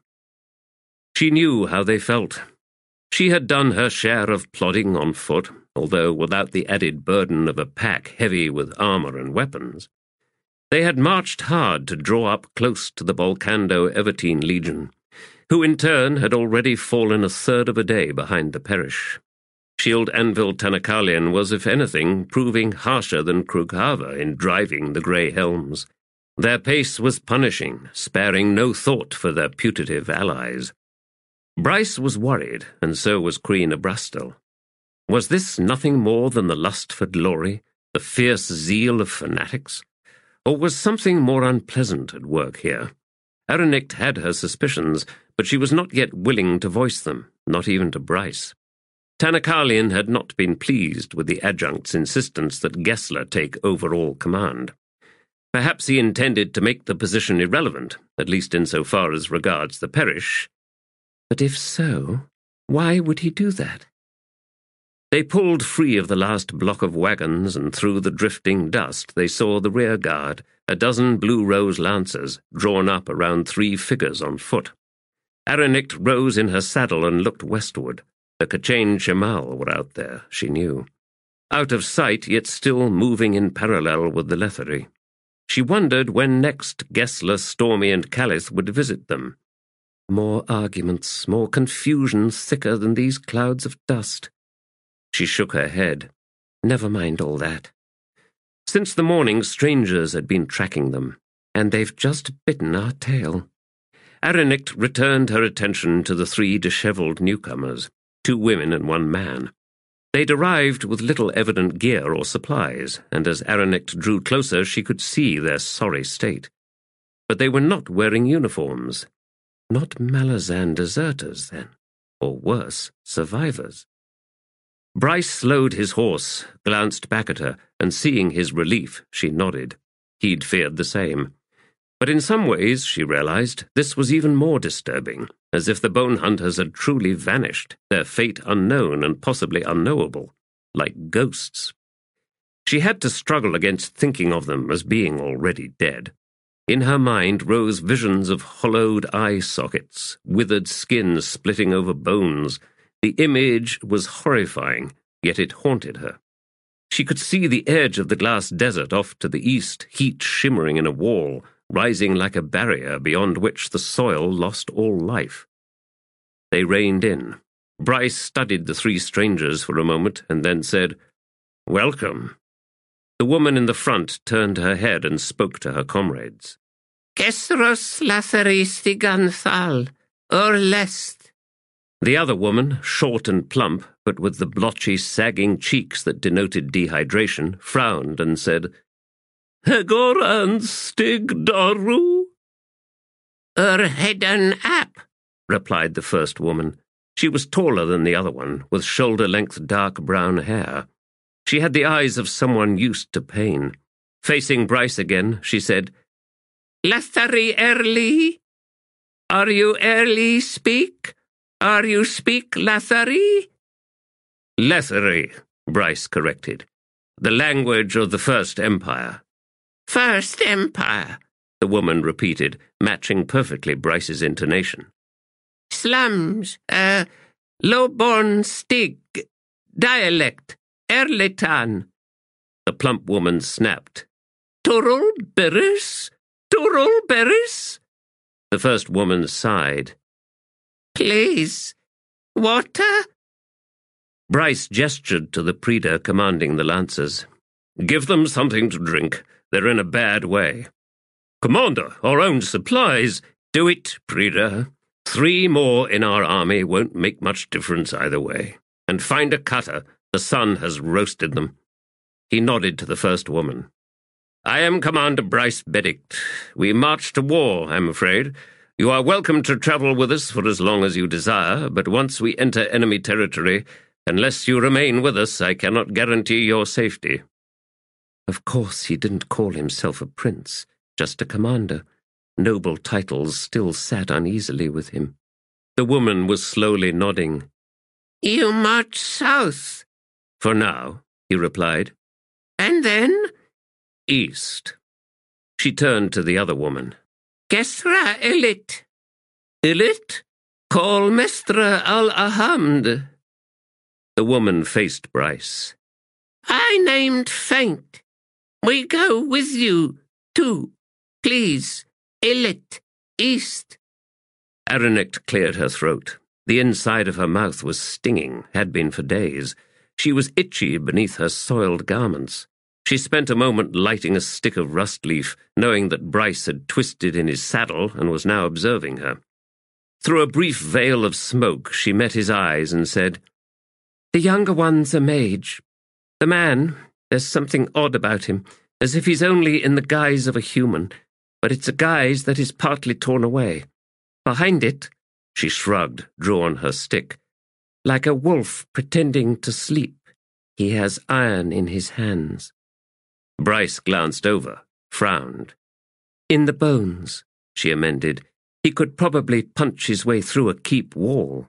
She knew how they felt. She had done her share of plodding on foot, although without the added burden of a pack heavy with armour and weapons. They had marched hard to draw up close to the Bolcando Evertine Legion, who in turn had already fallen a third of a day behind the Perish. Shield Anvil Tanakalian was, if anything, proving harsher than Krughava in driving the grey helms. Their pace was punishing, sparing no thought for their putative allies. Bryce was worried, and so was Queen Abrastel. Was this nothing more than the lust for glory, the fierce zeal of fanatics? Or was something more unpleasant at work here? Aranicht had her suspicions, but she was not yet willing to voice them, not even to Bryce. Tanakalian had not been pleased with the adjunct's insistence that Gessler take overall command. Perhaps he intended to make the position irrelevant, at least insofar as regards the Perish. But if so, why would he do that? They pulled free of the last block of wagons, and through the drifting dust they saw the rear guard, a dozen Blue Rose lancers, drawn up around three figures on foot. Aranicht rose in her saddle and looked westward. The Kachin Shamal were out there, she knew. Out of sight, yet still moving in parallel with the Lethery. She wondered when next Gessler, Stormy, and Calith would visit them. More arguments, more confusion thicker than these clouds of dust. She shook her head. Never mind all that. Since the morning, strangers had been tracking them, and they've just bitten our tail. Aranicht returned her attention to the three dishevelled newcomers, two women and one man. They'd arrived with little evident gear or supplies, and as Aranicht drew closer she could see their sorry state. But they were not wearing uniforms. Not Malazan deserters, then, or worse, survivors. Bryce slowed his horse, glanced back at her, and seeing his relief, she nodded. He'd feared the same. But in some ways, she realized, this was even more disturbing, as if the bone hunters had truly vanished, their fate unknown and possibly unknowable, like ghosts. She had to struggle against thinking of them as being already dead. In her mind rose visions of hollowed eye sockets, withered skin splitting over bones. The image was horrifying, yet it haunted her. She could see the edge of the glass desert off to the east, heat shimmering in a wall, rising like a barrier beyond which the soil lost all life. They reined in. Bryce studied the three strangers for a moment and then said, "Welcome." The woman in the front turned her head and spoke to her comrades. Kesros Latheristi Ganthal, or Lest. The other woman, short and plump, but with the blotchy, sagging cheeks that denoted dehydration, frowned and said, Hegoran Stig Daru? Ur Hedan Ap, replied the first woman. She was taller than the other one, with shoulder-length dark brown hair. She had the eyes of someone used to pain. Facing Bryce again, she said, Lathari early? Are you early speak? Are you speak Lathari? Lethery, Bryce corrected. The language of the First Empire. First Empire, the woman repeated, matching perfectly Bryce's intonation. Slums, uh, low-born stig, dialect, Erlitan. The plump woman snapped. Turul Beris? Turul Beris? The first woman sighed. Please, water? Bryce gestured to the Preda commanding the Lancers. Give them something to drink. They're in a bad way. Commander, our own supplies. Do it, Prida. Three more in our army won't make much difference either way. And find a cutter. The sun has roasted them. He nodded to the first woman. I am Commander Bryce Benedict. We march to war, I'm afraid. You are welcome to travel with us for as long as you desire, but once we enter enemy territory, unless you remain with us, I cannot guarantee your safety. Of course he didn't call himself a prince, just a commander. Noble titles still sat uneasily with him. The woman was slowly nodding. You march south. For now, he replied. And then? East. She turned to the other woman. Gesra Elit. Elit? Call Mestra al-Ahamd. The woman faced Bryce. I named Faint. We go with you, too. Please, Elit, east. Aranict cleared her throat. The inside of her mouth was stinging, had been for days. She was itchy beneath her soiled garments. She spent a moment lighting a stick of rust leaf, knowing that Bryce had twisted in his saddle and was now observing her. Through a brief veil of smoke, she met his eyes and said, The younger one's a mage. The man, there's something odd about him, as if he's only in the guise of a human, but it's a guise that is partly torn away. Behind it, she shrugged, drew on her stick, like a wolf pretending to sleep. He has iron in his hands. Bryce glanced over, frowned. In the bones, she amended. He could probably punch his way through a keep wall.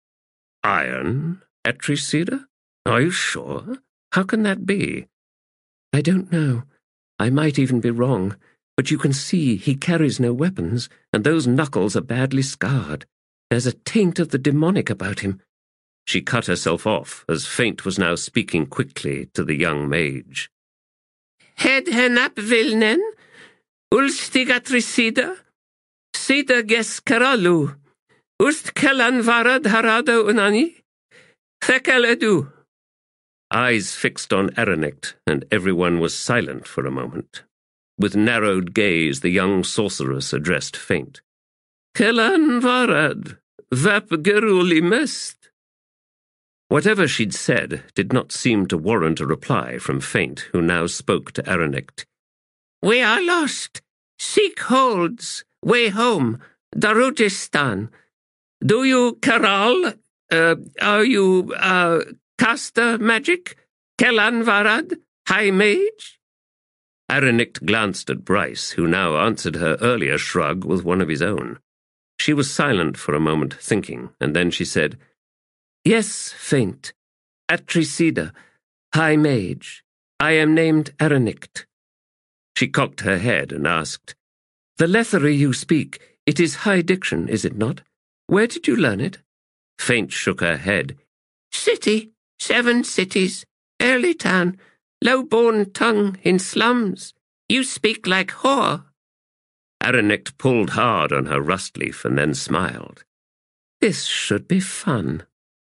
Iron, Etricida? Are you sure? How can that be? I don't know. I might even be wrong, but you can see he carries no weapons, and those knuckles are badly scarred. There's a taint of the demonic about him. She cut herself off, as Faint was now speaking quickly to the young mage. Hed henap vilnen, ulstig Atricida, sida ges karalu, ust kelan varad harada unani, thekel edu. Eyes fixed on Aranict, and everyone was silent for a moment. With narrowed gaze, the young sorceress addressed Faint. Kelan varad, vap geruli mest. Whatever she'd said did not seem to warrant a reply from Faint, who now spoke to Aranict. We are lost. Seek holds. Way home. Darujistan. Do you Karal? Uh, are you, uh, caster magic? Kelan Varad? High mage? Aranict glanced at Bryce, who now answered her earlier shrug with one of his own. She was silent for a moment, thinking, and then she said, Yes, Faint. Atricida, High Mage. I am named Aranict. She cocked her head and asked, The Lethery you speak, it is high diction, is it not? Where did you learn it? Faint shook her head. City, seven cities, early town, low-born tongue in slums. You speak like whore. Aranict pulled hard on her rust leaf and then smiled. This should be fun.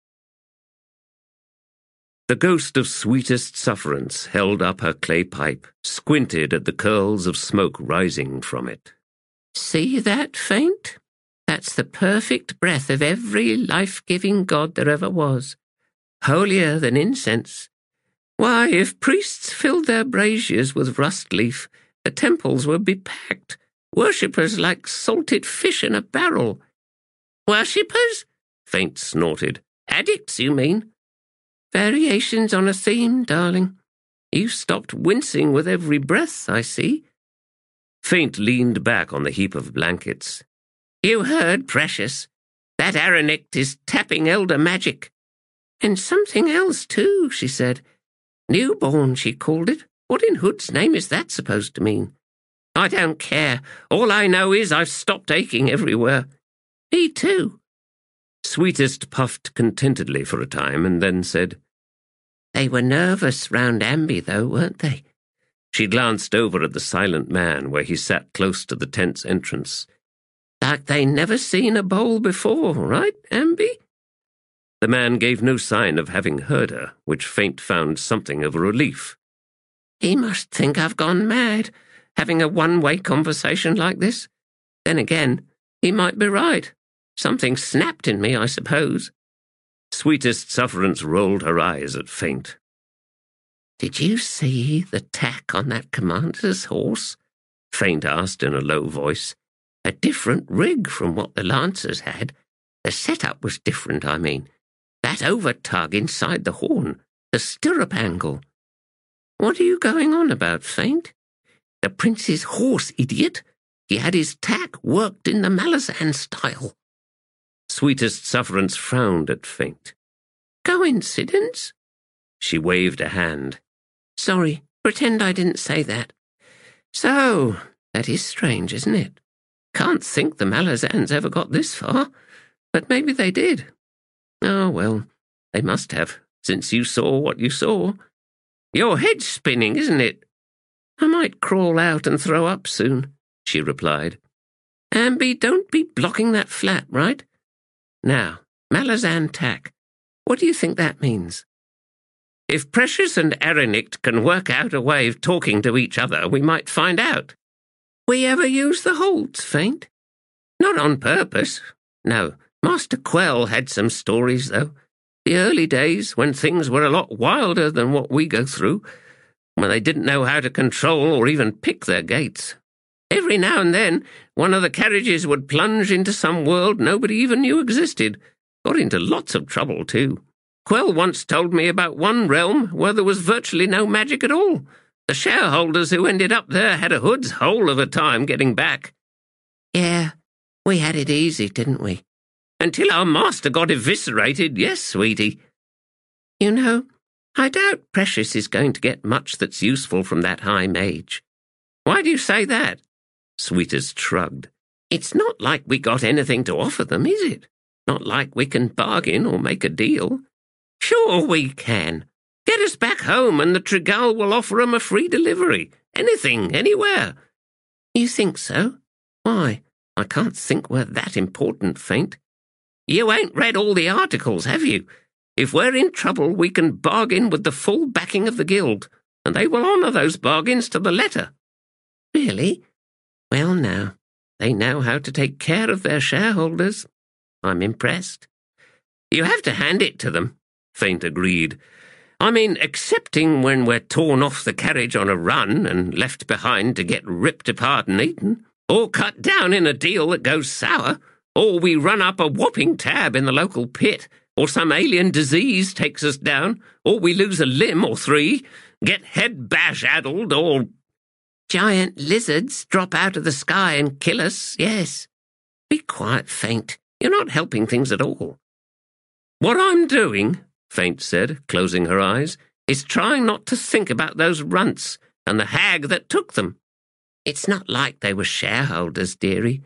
The ghost of sweetest sufferance held up her clay pipe, squinted at the curls of smoke rising from it. See that, Faint? That's the perfect breath of every life-giving god there ever was. Holier than incense. Why, if priests filled their braziers with rust leaf, the temples would be packed. Worshippers like salted fish in a barrel. Worshippers? Faint snorted. Addicts, you mean? Variations on a theme, darling. You stopped wincing with every breath, I see. Faint leaned back on the heap of blankets. You heard, precious. That Aranict is tapping elder magic. And something else, too, she said. Newborn, she called it. What in Hood's name is that supposed to mean? I don't care. All I know is I've stopped aching everywhere. Me too. Sweetest puffed contentedly for a time and then said, They were nervous round Amby, though, weren't they? She glanced over at the silent man where he sat close to the tent's entrance. Like they never seen a bowl before, right, Amby? The man gave no sign of having heard her, which Faint found something of a relief. He must think I've gone mad. having a one-way conversation like this? Then again, he might be right. Something snapped in me, I suppose. Sweetest Sufferance rolled her eyes at Faint. Did you see the tack on that commander's horse? Faint asked in a low voice. A different rig from what the Lancers had. The setup was different, I mean. That overtug inside the horn, the stirrup angle. What are you going on about, Faint? The prince's horse, idiot. He had his tack worked in the Malazan style. Sweetest Sufferance frowned at Faint. Coincidence? She waved a hand. Sorry, pretend I didn't say that. So, that is strange, isn't it? Can't think the Malazans ever got this far, but maybe they did. Oh, well, they must have, since you saw what you saw. Your head's spinning, isn't it? I might crawl out and throw up soon, she replied. Amby, don't be blocking that flap, right? Now, Malazan tack. What do you think that means? If Precious and Erinict can work out a way of talking to each other, we might find out. We ever use the holds, Faint? Not on purpose. No, Master Quell had some stories, though. The early days, when things were a lot wilder than what we go through, when they didn't know how to control or even pick their gates. Every now and then, one of the carriages would plunge into some world nobody even knew existed. Got into lots of trouble, too. Quell once told me about one realm where there was virtually no magic at all. The shareholders who ended up there had a hood's hole of a time getting back. Yeah, we had it easy, didn't we? Until our master got eviscerated, yes, sweetie. You know, I doubt Precious is going to get much that's useful from that high mage. Why do you say that? Sweetest shrugged. It's not like we got anything to offer them, is it? Not like we can bargain or make a deal. Sure we can. Get us back home and the Trigal will offer 'em a free delivery. Anything, anywhere. You think so? Why, I can't think we're that important, Faint. You ain't read all the articles, have you? If we're in trouble, we can bargain with the full backing of the guild, and they will honour those bargains to the letter. Really? Well, now, they know how to take care of their shareholders. I'm impressed. You have to hand it to them, Faint agreed. I mean, excepting when we're torn off the carriage on a run and left behind to get ripped apart and eaten, or cut down in a deal that goes sour, or we run up a whopping tab in the local pit, or some alien disease takes us down, or we lose a limb or three, get head bash-addled, or giant lizards drop out of the sky and kill us, yes. Be quiet, Faint. You're not helping things at all. What I'm doing, Faint said, closing her eyes, is trying not to think about those runts and the hag that took them. It's not like they were shareholders, dearie.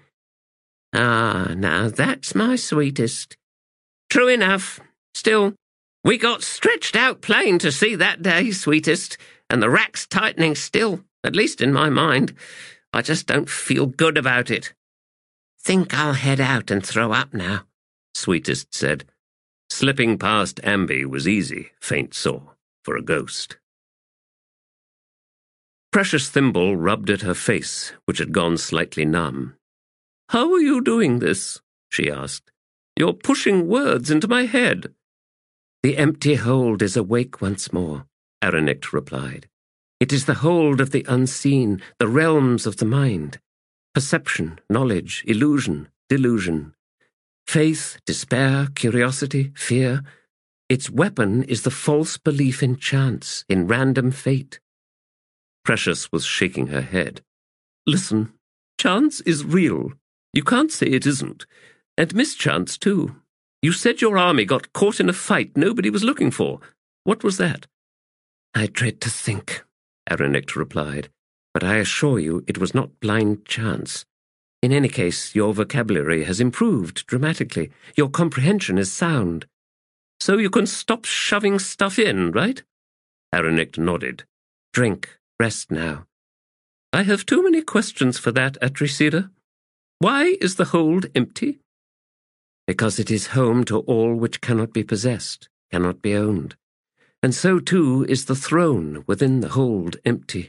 Ah, now that's my sweetest. True enough. Still, we got stretched out plain to see that day, sweetest, and the rack's tightening still, at least in my mind. I just don't feel good about it. Think I'll head out and throw up now, Sweetest said. Slipping past Amby was easy, Faint saw, for a ghost. Precious Thimble rubbed at her face, which had gone slightly numb. How are you doing this? She asked. You're pushing words into my head. The empty hold is awake once more, Erinict replied. It is the hold of the unseen, the realms of the mind. Perception, knowledge, illusion, delusion. Faith, despair, curiosity, fear. Its weapon is the false belief in chance, in random fate. Precious was shaking her head. Listen, chance is real. You can't say it isn't. And mischance, too. You said your army got caught in a fight nobody was looking for. What was that? I dread to think, Erinict replied, but I assure you it was not blind chance. In any case, your vocabulary has improved dramatically. Your comprehension is sound. So you can stop shoving stuff in, right? Erinict nodded. Drink. Rest now. I have too many questions for that, Atricida. Why is the hold empty? Because it is home to all which cannot be possessed, cannot be owned. And so, too, is the throne within the hold empty.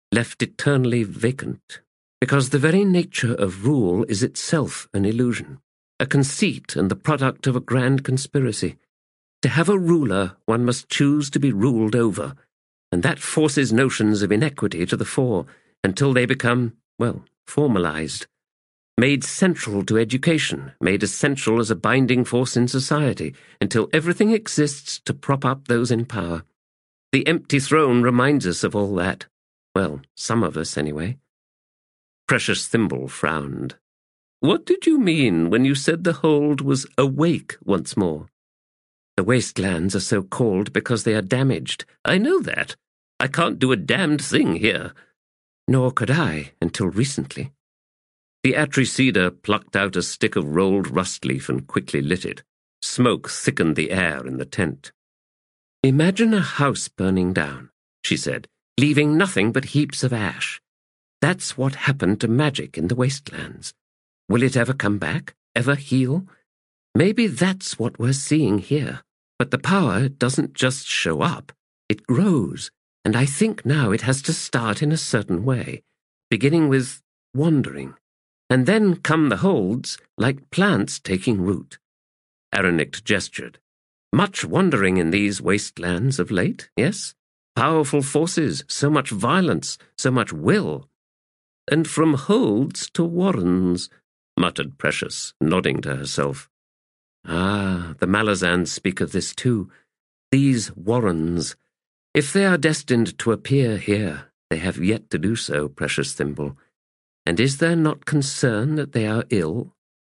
left eternally vacant, because the very nature of rule is itself an illusion, a conceit and the product of a grand conspiracy. To have a ruler, one must choose to be ruled over, and that forces notions of inequity to the fore until they become, well, formalized, made central to education, made essential as a binding force in society, until everything exists to prop up those in power. The empty throne reminds us of all that. Well, some of us, anyway. Precious Thimble frowned. What did you mean when you said the hold was awake once more? The wastelands are so called because they are damaged. I know that. I can't do a damned thing here. Nor could I, until recently. The Atricida plucked out a stick of rolled rust leaf and quickly lit it. Smoke thickened the air in the tent. Imagine a house burning down, she said, leaving nothing but heaps of ash. That's what happened to magic in the wastelands. Will it ever come back? Ever heal? Maybe that's what we're seeing here. But the power doesn't just show up. It grows, and I think now it has to start in a certain way, beginning with wandering. And then come the holds, like plants taking root. Aranict gestured. Much wandering in these wastelands of late, yes? Powerful forces, so much violence, so much will. And from holds to warrens, muttered Precious, nodding to herself. Ah, the Malazans speak of this too. These warrens. If they are destined to appear here, they have yet to do so, Precious Thimble. And is there not concern that they are ill?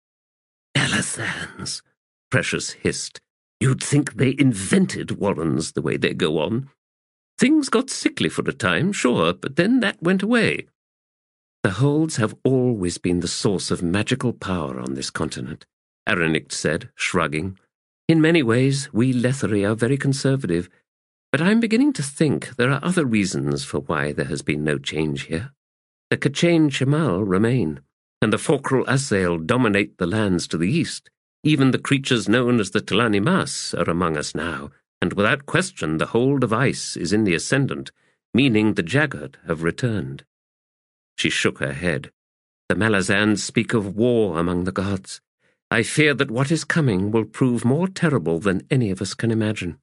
Malazans, Precious hissed. You'd think they invented warrens the way they go on. Things got sickly for a time, sure, but then that went away. The holds have always been the source of magical power on this continent, Aranict said, shrugging. In many ways, we Lethari are very conservative, but I'm beginning to think there are other reasons for why there has been no change here. The K'chain Chemal remain, and the Forkral Asael dominate the lands to the east. Even the creatures known as the Tlanimas are among us now, and without question the hold of ice is in the ascendant, meaning the Jagged have returned. She shook her head. The Malazans speak of war among the gods. I fear that what is coming will prove more terrible than any of us can imagine.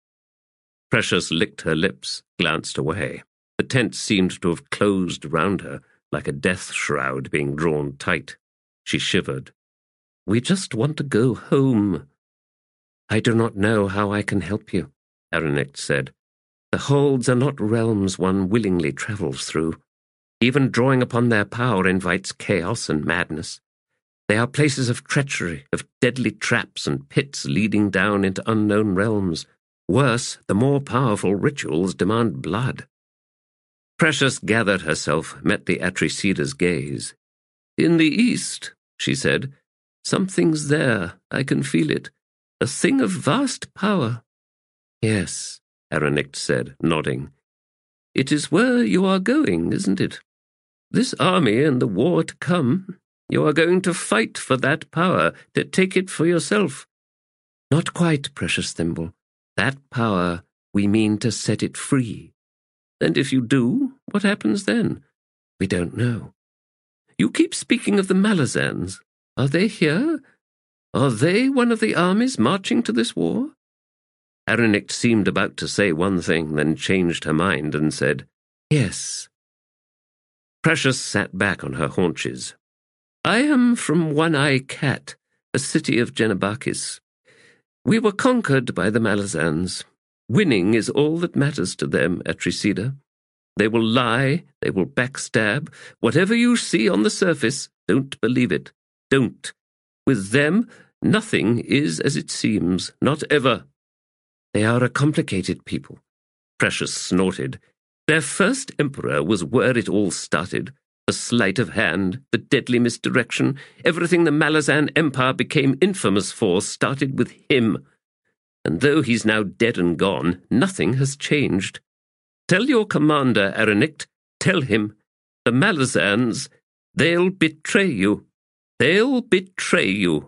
Precious licked her lips, glanced away. The tent seemed to have closed round her, like a death shroud being drawn tight. She shivered. We just want to go home. I do not know how I can help you, Aranict said. The holds are not realms one willingly travels through. Even drawing upon their power invites chaos and madness. They are places of treachery, of deadly traps and pits leading down into unknown realms. Worse, the more powerful rituals demand blood. Precious gathered herself, met the Atricida's gaze. In the east, she said, something's there, I can feel it. A thing of vast power. Yes, Aranict said, nodding. It is where you are going, isn't it? This army and the war to come. You are going to fight for that power, to take it for yourself. Not quite, Precious Thimble. That power, we mean to set it free. And if you do, what happens then? We don't know. You keep speaking of the Malazans. Are they here? Are they one of the armies marching to this war? Aranict seemed about to say one thing, then changed her mind and said, Yes. Precious sat back on her haunches. I am from One-Eye Cat, a city of Genebakis. We were conquered by the Malazans. Winning is all that matters to them, Atricida. They will lie, they will backstab. Whatever you see on the surface, don't believe it. Don't. With them, nothing is as it seems, not ever. They are a complicated people. Precious snorted. Their first emperor was where it all started. The sleight of hand, the deadly misdirection, everything the Malazan Empire became infamous for started with him. And though he's now dead and gone, nothing has changed. Tell your commander, Aranict, tell him, the Malazans, they'll betray you. They'll betray you.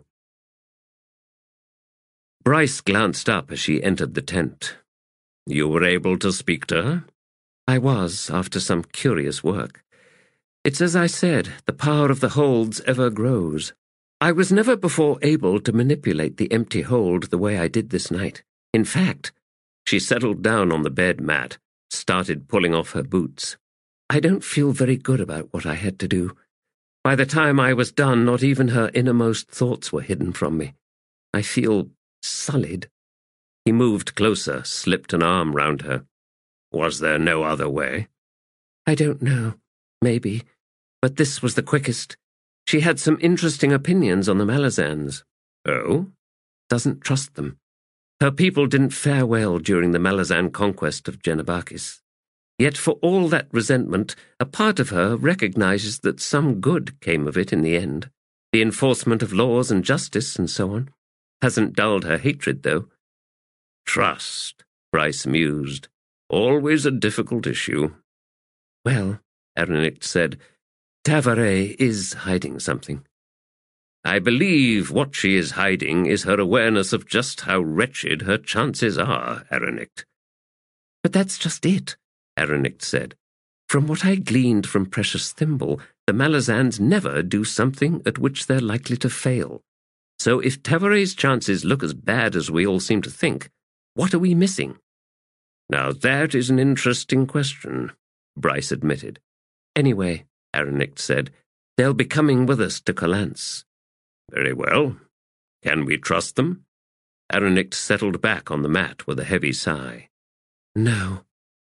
Bryce glanced up as she entered the tent. You were able to speak to her? I was, after some curious work. It's as I said, the power of the holds ever grows. I was never before able to manipulate the empty hold the way I did this night. In fact, she settled down on the bed mat, started pulling off her boots. I don't feel very good about what I had to do. By the time I was done, not even her innermost thoughts were hidden from me. I feel sullied. He moved closer, slipped an arm round her. Was there no other way? I don't know. Maybe. But this was the quickest. She had some interesting opinions on the Malazans. Oh? Doesn't trust them. Her people didn't fare well during the Malazan conquest of Genebakis. Yet for all that resentment, a part of her recognizes that some good came of it in the end. The enforcement of laws and justice and so on. Hasn't dulled her hatred, though. Trust, Bryce mused. Always a difficult issue. Well, Erinict said, Tavaret is hiding something. I believe what she is hiding is her awareness of just how wretched her chances are, Erinict. But that's just it, Erinict said. From what I gleaned from Precious Thimble, the Malazans never do something at which they're likely to fail. So if Tavaret's chances look as bad as we all seem to think, what are we missing? Now that is an interesting question, Bryce admitted. Anyway, Erinict said, they'll be coming with us to Kalance. Very well. Can we trust them? Erinict settled back on the mat with a heavy sigh. No.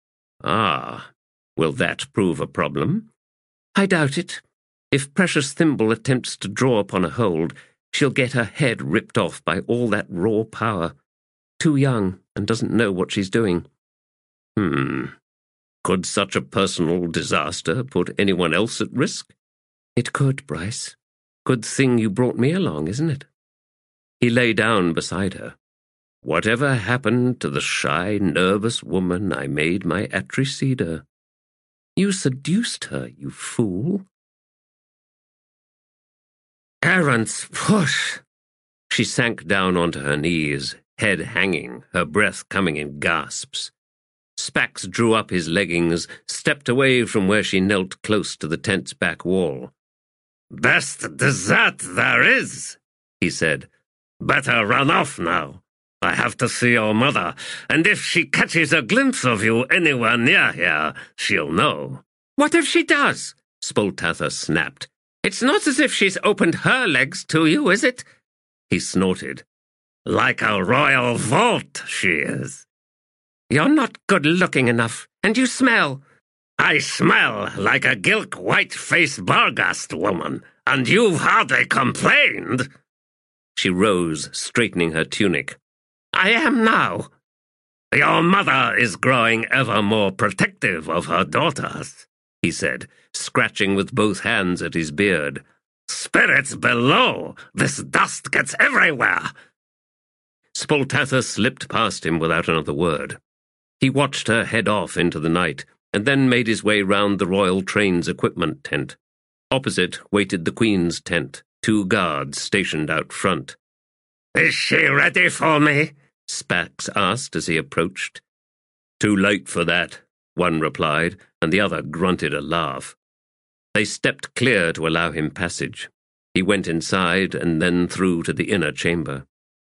Ah, will that prove a problem? I doubt it. If Precious Thimble attempts to draw upon a hold, she'll get her head ripped off by all that raw power. Too young and doesn't know what she's doing. Hmm. Could such a personal disaster put anyone else at risk? It could, Bryce. Good thing you brought me along, isn't it? He lay down beside her. Whatever happened to the shy, nervous woman I made my Atricida? You seduced her, you fool. Errant's push! She sank down onto her knees, head hanging, her breath coming in gasps. Spax drew up his leggings, stepped away from where she knelt close to the tent's back wall. "Best dessert there is," he said. "Better run off now. I have to see your mother, and if she catches a glimpse of you anywhere near here, she'll know." "What if she does?" Spoltatha snapped. "It's not as if she's opened her legs to you, is it?" He snorted. "Like a royal vault, she is." "You're not good-looking enough, and you smell." "I smell like a gilk white-faced Barghast woman, and you've hardly complained." She rose, straightening her tunic. "I am now." "Your mother is growing ever more protective of her daughters," he said, scratching with both hands at his beard. "Spirits below! This dust gets everywhere!" Spoltatha slipped past him without another word. He watched her head off into the night, and then made his way round the Royal Train's equipment tent. Opposite waited the Queen's tent, two guards stationed out front. "Is she ready for me?" Spax asked as he approached. "Too late for that," one replied, and the other grunted a laugh. They stepped clear to allow him passage. He went inside and then through to the inner chamber.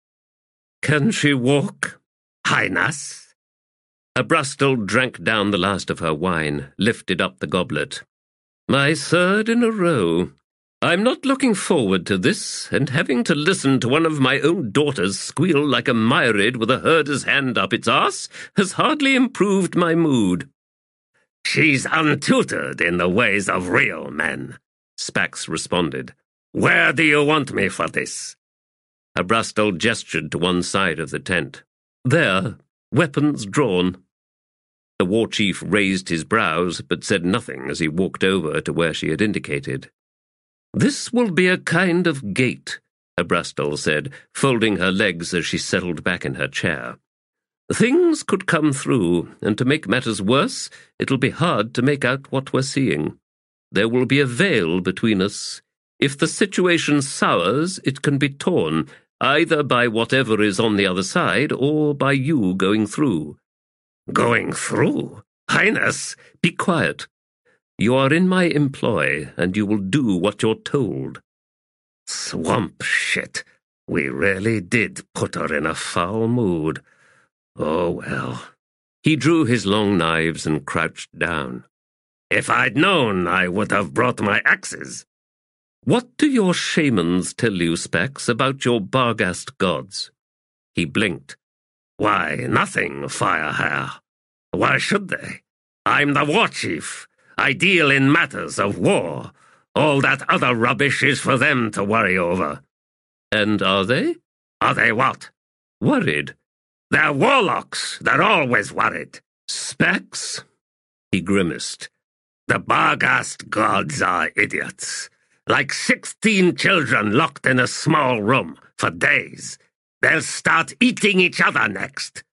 "Can she walk, Highness?" Abrastal drank down the last of her wine, lifted up the goblet. "My third in a row. I'm not looking forward to this, and having to listen to one of my own daughters squeal like a myrid with a herder's hand up its arse has hardly improved my mood." "She's untutored in the ways of real men," Spax responded. "Where do you want me for this?" Abrastal gestured to one side of the tent. "There, weapons drawn." The war chief raised his brows, but said nothing as he walked over to where she had indicated. "This will be a kind of gate," Abrastal said, folding her legs as she settled back in her chair. "Things could come through, and to make matters worse, it'll be hard to make out what we're seeing. There will be a veil between us. If the situation sours, it can be torn, either by whatever is on the other side or by you going through." "Going through? Highness, Be quiet. You are in my employ, and you will do what you're told. Swamp shit. We really did put her in a foul mood. Oh, well. He drew his long knives and crouched down. If I'd known, I would have brought my axes. What do your shamans tell you, Specs, about your Barghast gods? He blinked. Why, nothing, Firehair. Why should they? I'm the war chief. I deal in matters of war. All that other rubbish is for them to worry over. And are they? Are they what? Worried. They're warlocks. They're always worried. Specs? He grimaced. The Barghast gods are idiots. Like sixteen children locked in a small room for days. They'll start eating each other next.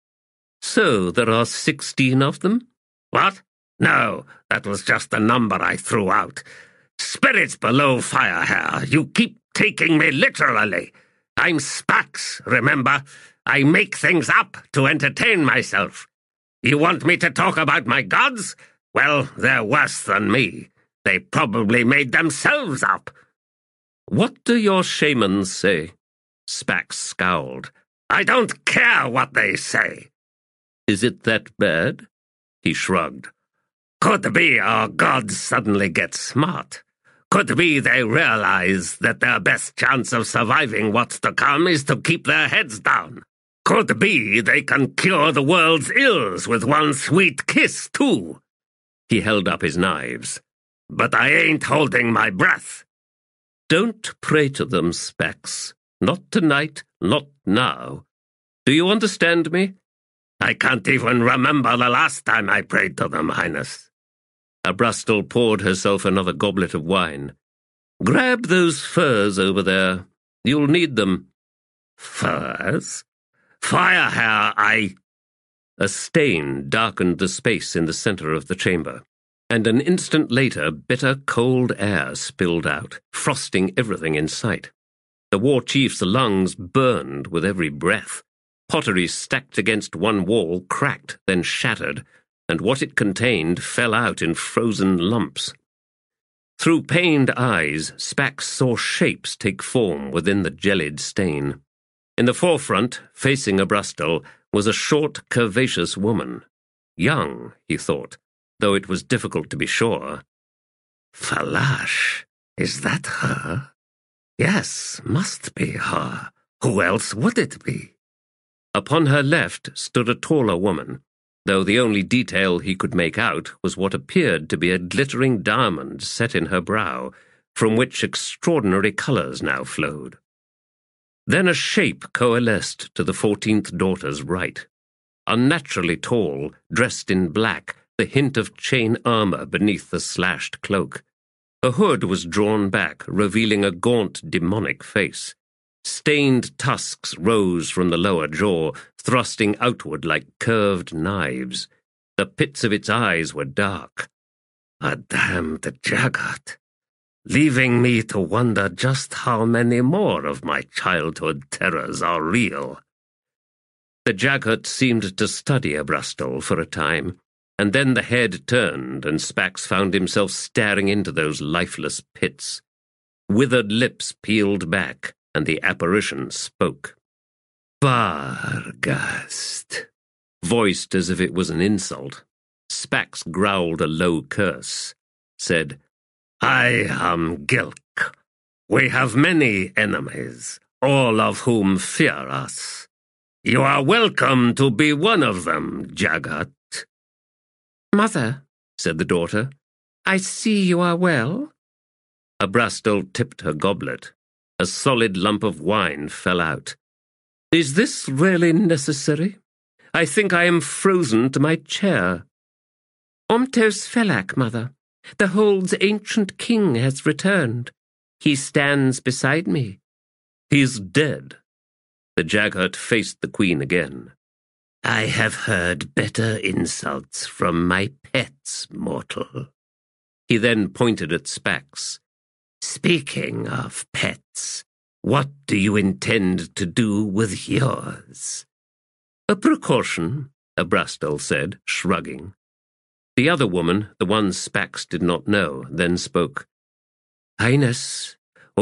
So there are sixteen of them? What? No, that was just the number I threw out. Spirits below, Firehair. You keep taking me literally. I'm Spax, remember? I make things up to entertain myself. You want me to talk about my gods? Well, they're worse than me. They probably made themselves up. What do your shamans say? Spax scowled. I don't care what they say. Is it that bad? He shrugged. Could be our gods suddenly get smart. Could be they realize that their best chance of surviving what's to come is to keep their heads down. Could be they can cure the world's ills with one sweet kiss, too. He held up his knives. But I ain't holding my breath. Don't pray to them, Specs. Not tonight, not now. Do you understand me? I can't even remember the last time I prayed to them, Highness. Abrastal poured herself another goblet of wine. Grab those furs over there. You'll need them. Furs? Firehair, I... A stain darkened the space in the center of the chamber, and an instant later bitter cold air spilled out, frosting everything in sight. The war chief's lungs burned with every breath. Pottery stacked against one wall cracked, then shattered, and what it contained fell out in frozen lumps. Through pained eyes, Spax saw shapes take form within the gelid stain. In the forefront, facing Abrastal, was a short, curvaceous woman. Young, he thought, though it was difficult to be sure. Falash, is that her? Yes, must be her. Who else would it be? Upon her left stood a taller woman, though the only detail he could make out was what appeared to be a glittering diamond set in her brow, from which extraordinary colours now flowed. Then a shape coalesced to the fourteenth daughter's right. Unnaturally tall, dressed in black, the hint of chain armour beneath the slashed cloak. A hood was drawn back, revealing a gaunt, demonic face. Stained tusks rose from the lower jaw, thrusting outward like curved knives. The pits of its eyes were dark. A damned Jaggot, leaving me to wonder just how many more of my childhood terrors are real. The Jaggot seemed to study Abrastal for a time, and then the head turned, and Spax found himself staring into those lifeless pits. Withered lips peeled back, and the apparition spoke. Barghast, voiced as if it was an insult. Spax growled a low curse, said, I am Gilk. We have many enemies, all of whom fear us. You are welcome to be one of them, Jaggot. Mother, said the daughter, I see you are well. Abrastal tipped her goblet. A solid lump of wine fell out. Is this really necessary? I think I am frozen to my chair. Omtos Felak, mother. The Hold's ancient king has returned. He stands beside me. He's dead. The Jaggot faced the queen again. I have heard better insults from my pets, mortal. He then pointed at Spax. Speaking of pets, what do you intend to do with yours? A precaution, Abrastal said, shrugging. The other woman, the one Spax did not know, then spoke. Highness,